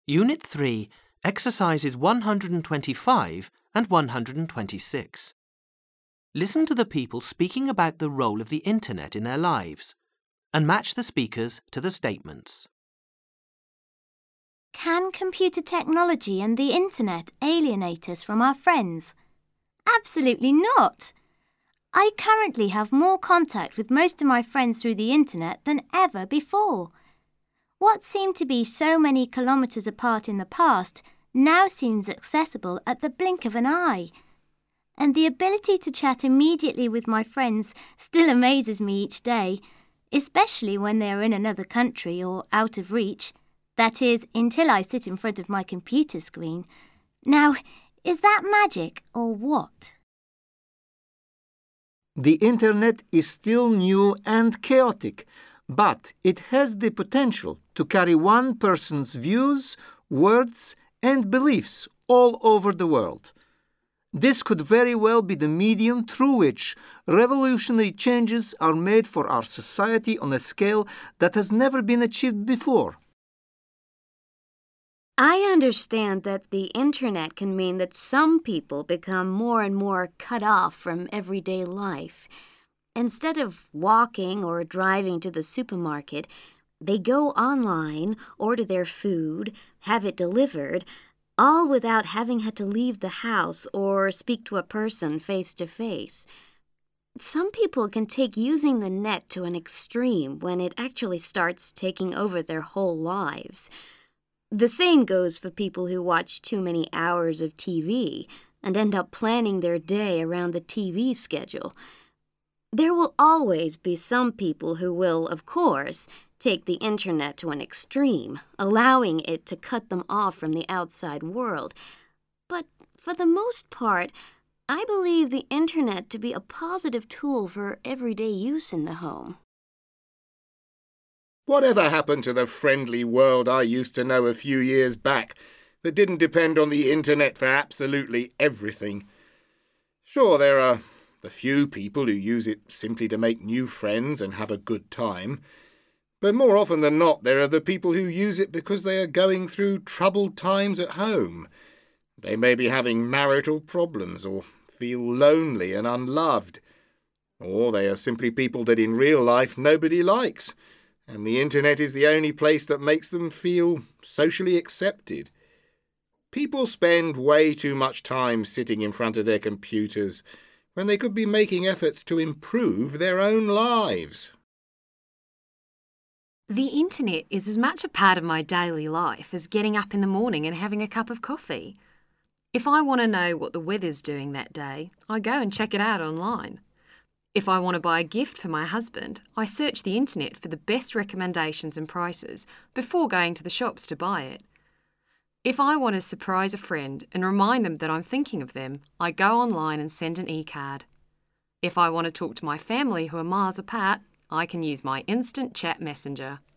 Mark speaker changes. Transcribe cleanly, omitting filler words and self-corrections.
Speaker 1: Unit 3, exercises 125 and 126. Listen to the people speaking about the role of the internet in their lives and match the speakers to the statements.
Speaker 2: Can computer technology and the internet alienate us from our friends? Absolutely not! I currently have more contact with most of my friends through the internet than ever before. What seemed to be so many kilometres apart in the past now seems accessible at the blink of an eye. And the ability to chat immediately with my friends still amazes me each day, especially when they are in another country or out of reach. That is, until I sit in front of my computer screen. Now, is that magic or what?
Speaker 3: The internet is still new and chaotic, but it has the potential to carry one person's views, words, and beliefs all over the world. This could very well be the medium through which revolutionary changes are made for our society on a scale that has never been achieved before.
Speaker 4: I understand that the internet can mean that some people become more and more cut off from everyday life. Instead of walking or driving to the supermarket, they go online, order their food, have it delivered, all without having had to leave the house or speak to a person face to face. Some people can take using the net to an extreme when it actually starts taking over their whole lives. The same goes for people who watch too many hours of TV and end up planning their day around the TV schedule. There will always be some people who will, of course, take the internet to an extreme, allowing it to cut them off from the outside world. But for the most part, I believe the internet to be a positive tool for everyday use in the home.
Speaker 5: Whatever happened to the friendly world I used to know a few years back that didn't depend on the internet for absolutely everything? Sure, there are the few people who use it simply to make new friends and have a good time. But more often than not, there are the people who use it because they are going through troubled times at home. They may be having marital problems or feel lonely and unloved. Or they are simply people that in real life nobody likes, and the internet is the only place that makes them feel socially accepted. People spend way too much time sitting in front of their computers when they could be making efforts to improve their own lives.
Speaker 6: The internet is as much a part of my daily life as getting up in the morning and having a cup of coffee. If I want to know what the weather's doing that day, I go and check it out online. If I want to buy a gift for my husband, I search the internet for the best recommendations and prices before going to the shops to buy it. If I want to surprise a friend and remind them that I'm thinking of them, I go online and send an e-card. If I want to talk to my family who are miles apart, I can use my instant chat messenger.